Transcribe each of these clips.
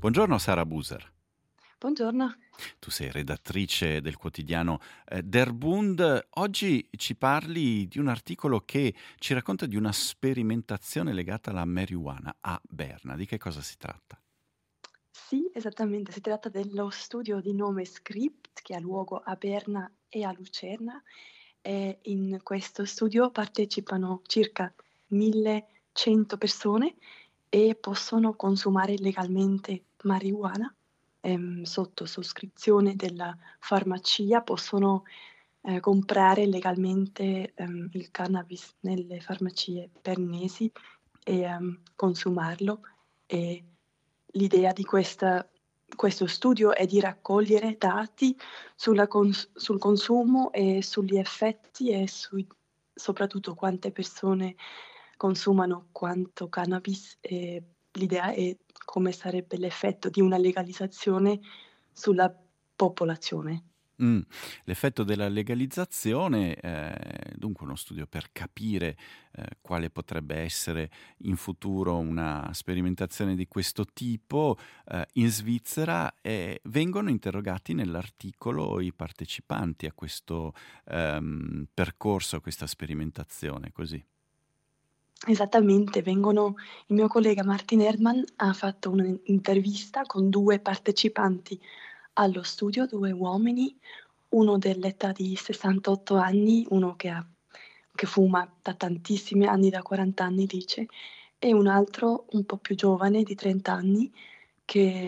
Buongiorno Sara Buser, Buongiorno. tu sei redattrice del quotidiano Der Bund. Oggi ci parli di un articolo che ci racconta di una sperimentazione legata alla marijuana a Berna. Di che cosa si tratta? Sì, esattamente, si tratta dello studio di nome SCRIPT che ha luogo a Berna e a Lucerna e in questo studio partecipano circa 1100 persone e possono consumare legalmente marijuana sotto sottoscrizione della farmacia, possono comprare legalmente il cannabis nelle farmacie bernesi e consumarlo. E l'idea di questo studio è di raccogliere dati sul consumo e sugli effetti e soprattutto quante persone consumano quanto cannabis e l'idea è come sarebbe l'effetto di una legalizzazione sulla popolazione. Mh, L'effetto della legalizzazione, dunque uno studio per capire, quale potrebbe essere in futuro una sperimentazione di questo tipo, in Svizzera, vengono interrogati nell'articolo i partecipanti a questo, percorso, a questa sperimentazione, così. Esattamente, il mio collega Martin Erdmann ha fatto un'intervista con 2 partecipanti allo studio, 2 uomini, uno dell'età di 68 anni, uno che fuma da tantissimi anni, da 40 anni dice, e un altro un po' più giovane di 30 anni che,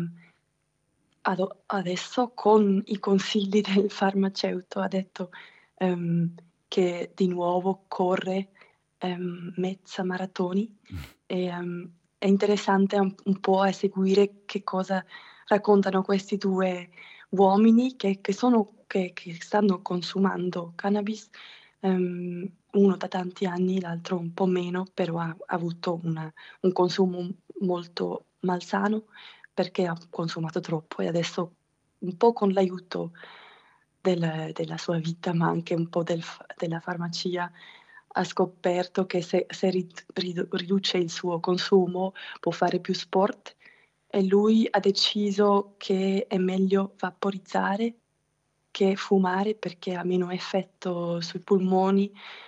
adesso con i consigli del farmaceutico ha detto, che di nuovo corre, mezza maratoni e, è interessante un po' a seguire che cosa raccontano questi 2 uomini che stanno consumando cannabis, uno da tanti anni, l'altro un po' meno, però ha avuto un consumo molto malsano perché ha consumato troppo e adesso un po' con l'aiuto della sua vita, ma anche un po' della farmacia, ha scoperto che se riduce il suo consumo può fare più sport e lui ha deciso che è meglio vaporizzare che fumare perché ha meno effetto sui polmoni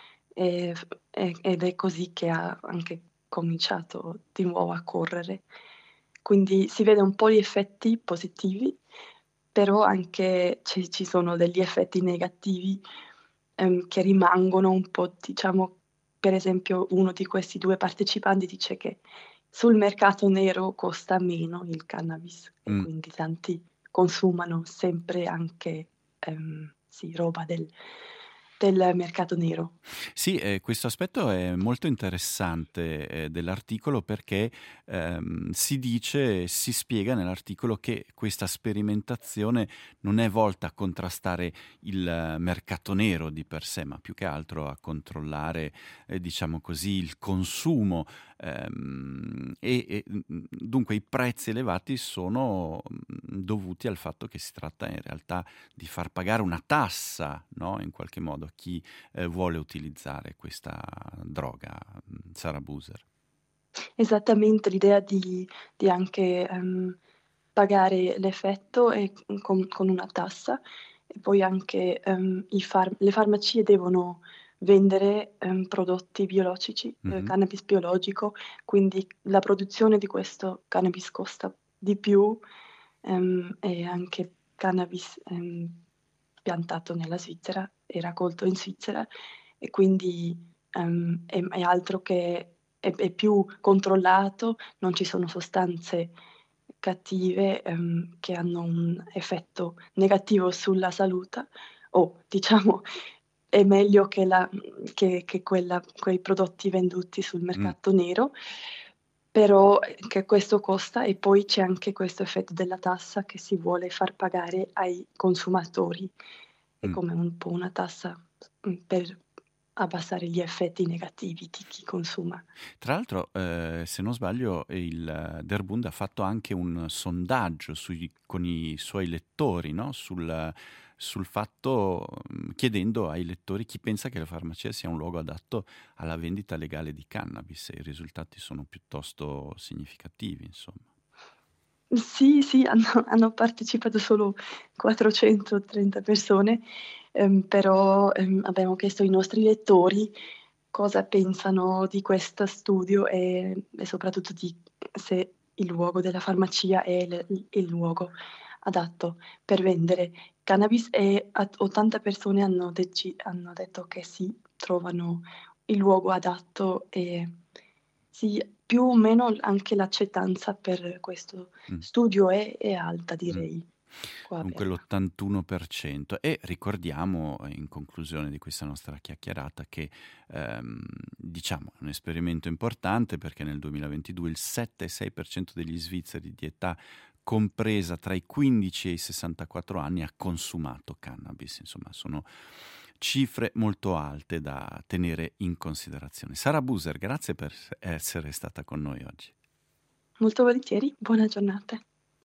ed è così che ha anche cominciato di nuovo a correre. Quindi si vede un po' gli effetti positivi, però anche ci sono degli effetti negativi che rimangono un po', diciamo, per esempio uno di questi 2 partecipanti dice che sul mercato nero costa meno il cannabis e Mh. quindi tanti consumano sempre anche, sì, roba del mercato nero. Sì, questo aspetto è molto interessante, dell'articolo perché, si spiega nell'articolo che questa sperimentazione non è volta a contrastare il mercato nero di per sé, ma più che altro a controllare, diciamo così, il consumo, dunque i prezzi elevati sono, dovuti al fatto che si tratta in realtà di far pagare una tassa, no, in qualche modo a chi vuole utilizzare questa droga, Sara Buser. Esattamente, l'idea di anche, pagare l'effetto e con una tassa e poi anche, le farmacie devono vendere, prodotti biologici, Mh-mh. cannabis biologico, quindi la produzione di questo cannabis costa di più, e anche cannabis, piantato nella Svizzera e raccolto in Svizzera e quindi, è altro che è più controllato, non ci sono sostanze cattive, che hanno un effetto negativo sulla salute o diciamo è meglio che quei prodotti venduti sul Mh. mercato nero, però, che questo costa e poi c'è anche questo effetto della tassa che si vuole far pagare ai consumatori. È Mh. come un po' una tassa, per abbassare gli effetti negativi di chi consuma. Tra l'altro, se non sbaglio il Der Bund ha fatto anche un sondaggio con i suoi lettori, no, sul fatto, chiedendo ai lettori chi pensa che la farmacia sia un luogo adatto alla vendita legale di cannabis e i risultati sono piuttosto significativi, insomma. Sì, sì, hanno partecipato solo 430 persone, però, abbiamo chiesto ai nostri lettori cosa pensano di questo studio e soprattutto di se il luogo della farmacia è il luogo adatto per vendere cannabis e 80 persone hanno detto che sì, trovano il luogo adatto e sì, più o meno anche l'accettanza per questo Mh. studio è alta, Mh. direi, qua a Dunque Berna. l'81%. E ricordiamo, in conclusione di questa nostra chiacchierata, che diciamo è un esperimento importante perché nel 2022 il 7,6% degli svizzeri di età compresa tra i 15 e i 64 anni ha consumato cannabis. Insomma, sono cifre molto alte da tenere in considerazione. Sara Buser, grazie per essere stata con noi oggi. Molto volentieri, buona giornata.